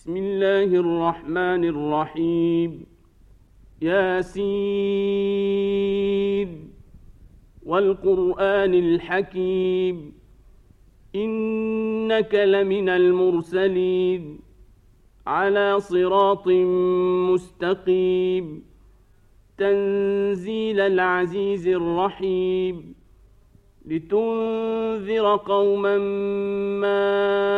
بسم الله الرحمن الرحيم. ياسين والقرآن الحكيم إنك لمن المرسلين على صراط مستقيم تنزيل العزيز الرحيم لتنذر قوما ما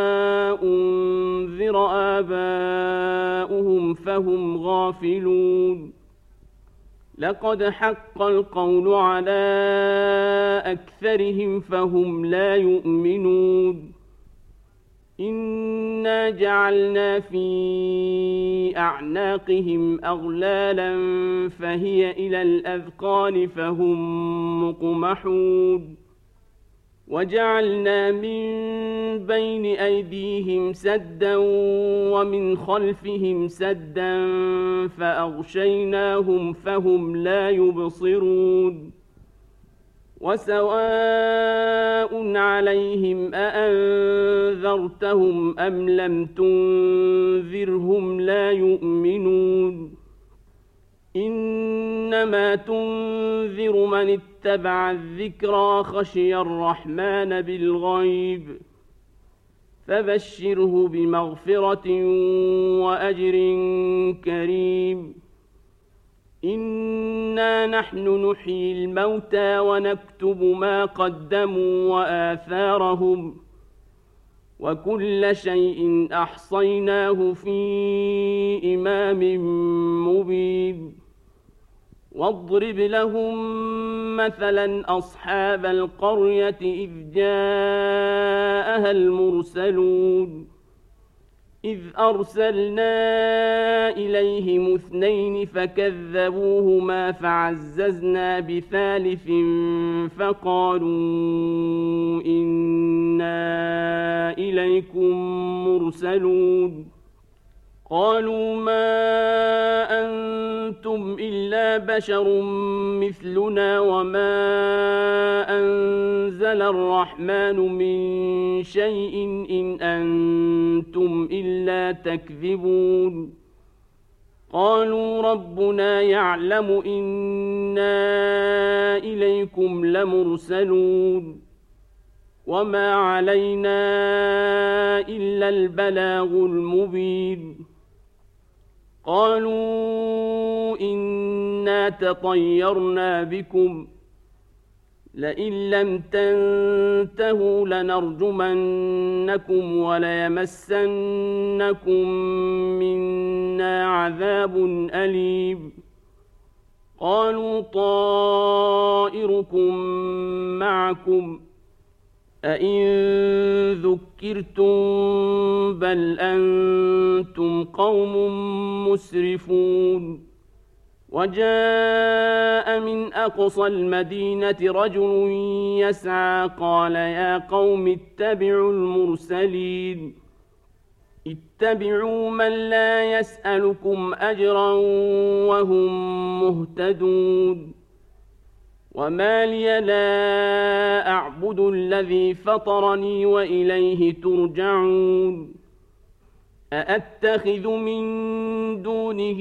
أنذر آباؤهم فهم غافلون لقد حق القول على أكثرهم فهم لا يؤمنون إنا جعلنا في أعناقهم أغلالا فهي إلى الأذقان فهم مقمحون وجعلنا من بين أيديهم سدا ومن خلفهم سدا فأغشيناهم فهم لا يبصرون وسواء عليهم أأنذرتهم أم لم تنذرهم لا يؤمنون إنما تنذر من اتبع الذكرى خشي الرحمن بالغيب فبشره بمغفرة وأجر كريم إنا نحن نحيي الموتى ونكتب ما قدموا وآثارهم وكل شيء أحصيناه في إمام مبين واضرب لهم مثلا أصحاب القرية إذ جاءها المرسلون إذ أرسلنا إليهم اثنين فكذبوهما فعززنا بثالث فقالوا إنا إليكم مرسلون قالوا ما أنتم إلا بشر مثلنا وما أنزل الرحمن من شيء إن أنتم إلا تكذبون قالوا ربنا يعلم إنا إليكم لمرسلون وما علينا إلا البلاغ المبين قالوا إنا تطيرنا بكم لئن لم تنتهوا لنرجمنكم وليمسنكم منا عذاب أليم قالوا طائركم معكم أئن ذكرتم بل أنتم قوم مسرفون وجاء من أقصى المدينة رجل يسعى قال يا قوم اتبعوا المرسلين اتبعوا من لا يسألكم أجرا وهم مهتدون وما لي لا أعبد الذي فطرني وإليه ترجعون أأتخذ من دونه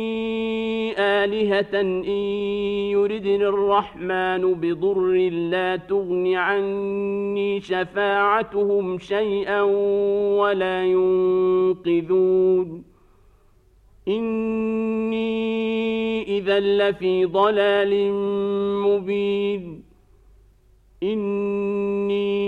آلهة إن يردن الرحمن بضر لا تغن عني شفاعتهم شيئا ولا ينقذون إني إذا لفي ضلال مبين إني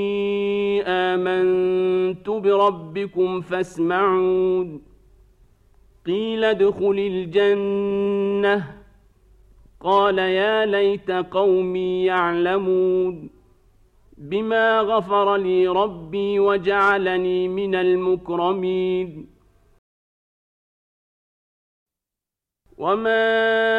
آمنت بربكم فاسمعون قيل ادخل الجنة قال يا ليت قومي يعلمون بما غفر لي ربي وجعلني من المكرمين وما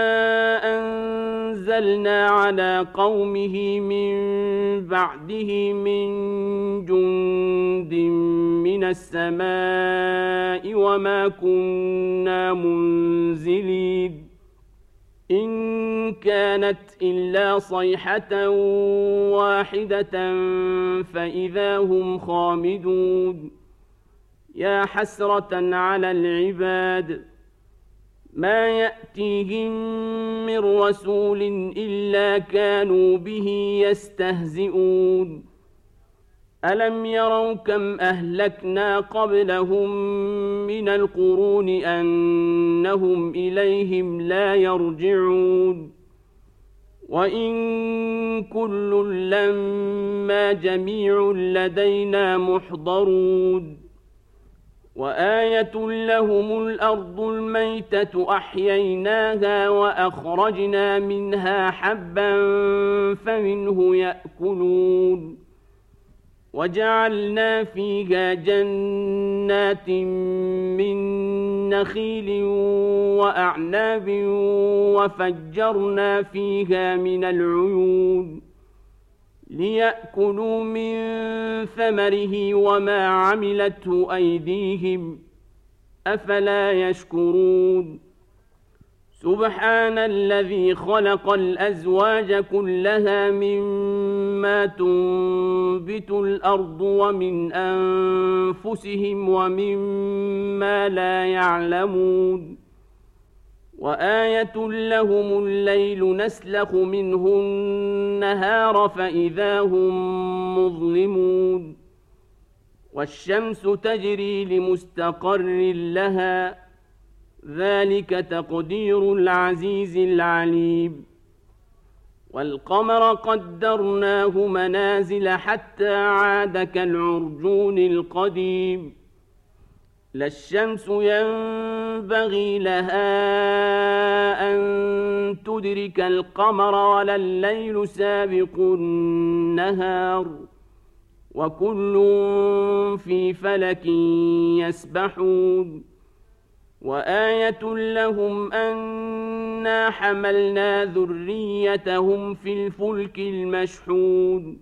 أنزلنا على قومه من بعده من جند من السماء وما كنا منزلين إن كانت إلا صيحة واحدة فإذا هم خامدون يا حسرة على العباد ما يأتيهم من رسول إلا كانوا به يستهزئون ألم يروا كم أهلكنا قبلهم من القرون أنهم إليهم لا يرجعون وإن كل لما جميع لدينا محضرون وآية لهم الأرض الميتة أحييناها وأخرجنا منها حبا فمنه يأكلون وجعلنا فيها جنات من نخيل وأعناب وفجرنا فيها من العيون ليأكلوا من ثمره وما عملته أيديهم أفلا يشكرون سبحان الذي خلق الأزواج كلها مما تنبت الأرض ومن أنفسهم ومما لا يعلمون وآية لهم الليل نسلخ منه النهار فإذا هم مظلمون والشمس تجري لمستقر لها ذلك تقدير العزيز العليم والقمر قدرناه منازل حتى عاد كالعرجون القديم لا الشمس ينبغي لها أن تدرك القمر ولا الليل سابق النهار وكل في فلك يسبحون وآية لهم أنا حملنا ذريتهم في الفلك المشحون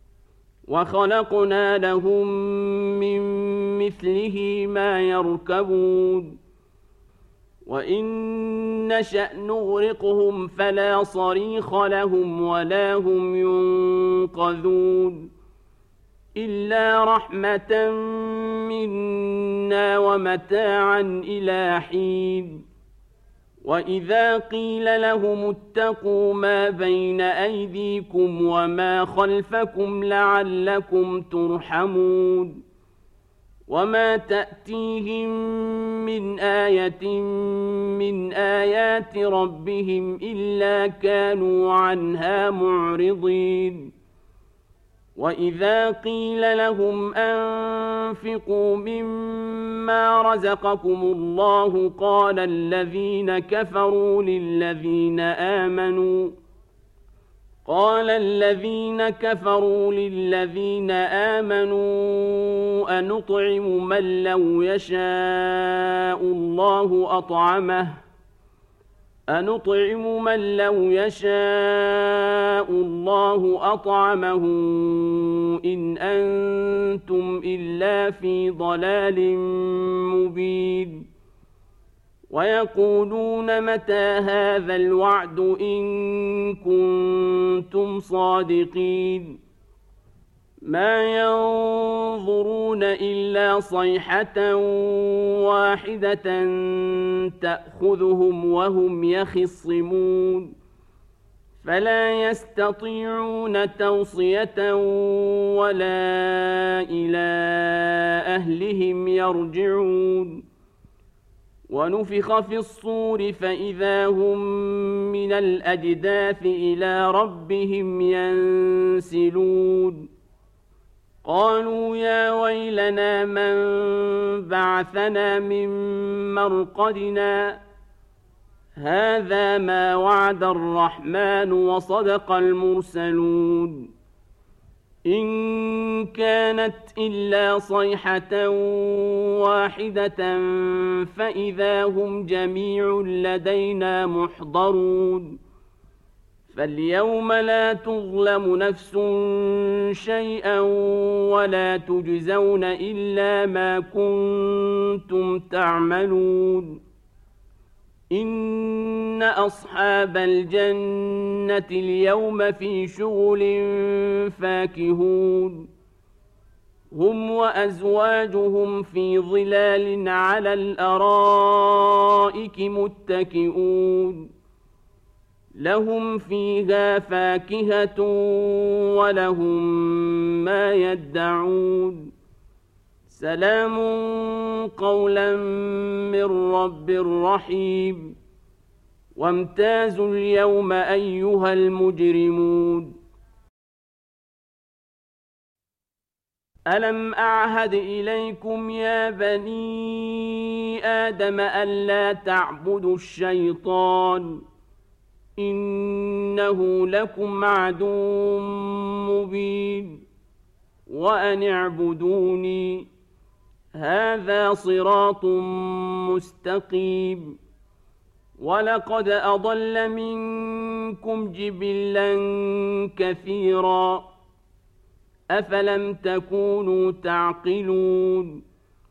وخلقنا لهم من مثله ما يركبون وإن نشأ نغرقهم فلا صريخ لهم ولا هم ينقذون إلا رحمة منا ومتاعا إلى حين وإذا قيل لهم اتقوا ما بين أيديكم وما خلفكم لعلكم ترحمون وما تأتيهم من آية من آيات ربهم إلا كانوا عنها معرضين وإذا قيل لهم أنفقوا مما رزقكم الله قال الذين كفروا للذين آمنوا أنطعم من لو يشاء الله أطعمه إن أنتم إلا في ضلال مبين ويقولون متى هذا الوعد إن كنتم صادقين ما ينظرون إلا صيحة واحدة تأخذهم وهم يخصمون فلا يستطيعون توصية ولا إلى أهلهم يرجعون ونفخ في الصور فإذا هم من الأجداث إلى ربهم ينسلون قالوا يا ويلنا من بعثنا من مرقدنا هذا ما وعد الرحمن وصدق المرسلون إن كانت إلا صيحة واحدة فإذا هم جميع لدينا محضرون فاليوم لا تظلم نفس شيئا ولا تجزون إلا ما كنتم تعملون إن أصحاب الجنة اليوم في شغل فاكهون هم وأزواجهم في ظلال على الأرائك متكئون لهم فيها فاكهة ولهم ما يدعون سلام قولا من رب رحيم وامتازوا اليوم أيها المجرمون ألم أعهد إليكم يا بني آدم ألا تعبدوا الشيطان إنه لكم عدو مبين وأن اعبدوني هذا صراط مستقيم ولقد أضل منكم جبلا كثيرا أفلم تكونوا تعقلون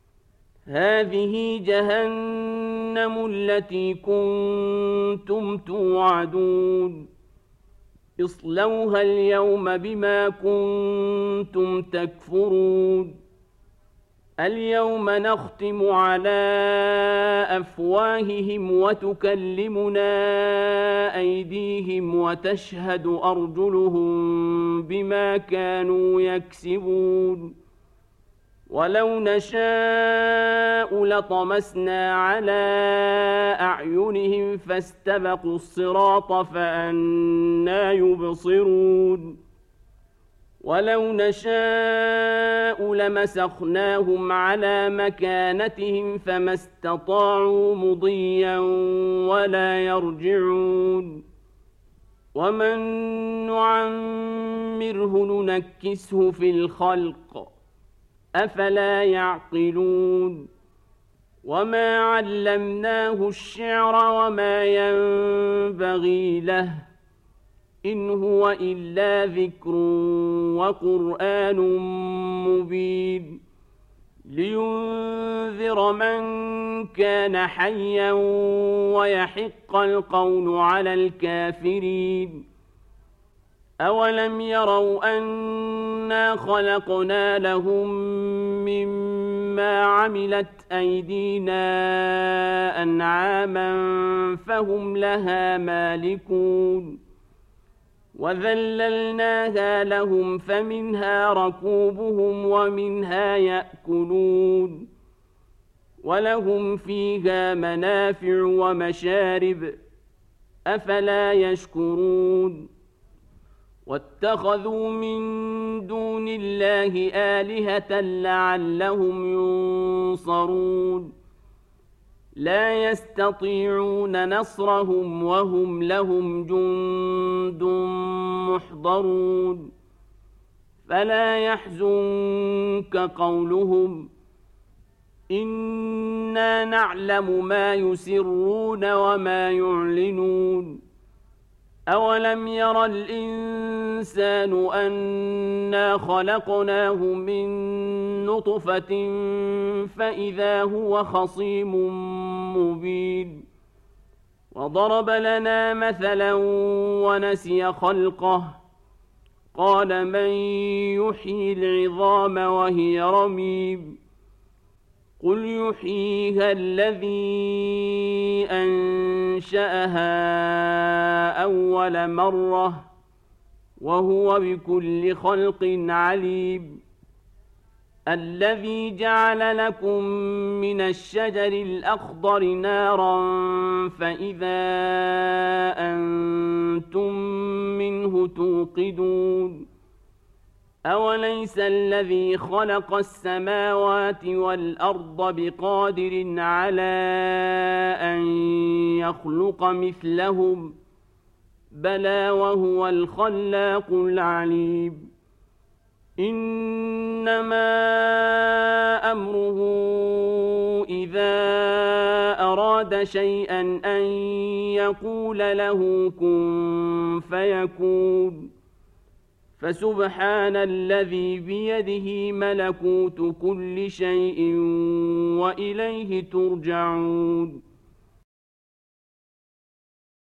هذه جهنم التي كنتم توعدون اصلوها اليوم بما كنتم تكفرون اليوم نختم على أفواههم وتكلمنا أيديهم وتشهد أرجلهم بما كانوا يكسبون ولو نشاء لطمسنا على أعينهم فاستبقوا الصراط فأنى يبصرون ولو نشاء لمسخناهم على مكانتهم فما استطاعوا مضيا ولا يرجعون ومن نعمره ننكسه في الخلق أفلا يعقلون وما علمناه الشعر وما ينبغي له إن هو إلا ذكر وقرآن مبين لينذر من كان حيا ويحق القول على الكافرين أولم يروا أنا خلقنا لهم مما عملت أيدينا أنعاما فهم لها مالكون وذللناها لهم فمنها ركوبهم ومنها يأكلون ولهم فيها منافع ومشارب أفلا يشكرون واتخذوا من دون الله آلهة لعلهم ينصرون لا يستطيعون نصرهم وهم لهم جند محضرون فلا يحزنك قولهم إنا نعلم ما يسرون وما يعلنون أولم ير الإنسان أنا خلقناه من نطفة فإذا هو خصيم مبين وضرب لنا مثلا ونسي خلقه قال من يحيي العظام وهي رميم قل يحييها الذي أنشأها أول مرة وهو بكل خلق عليم الذي جعل لكم من الشجر الأخضر نارا فإذا أنتم منه توقدون أوليس الذي خلق السماوات والأرض بقادر على أن يخلق مثلهم بلى وهو الخلاق العليم إنما أمره إذا أراد شيئا أن يقول له كن فيكون فسبحان الذي بيده ملكوت كل شيء وإليه ترجعون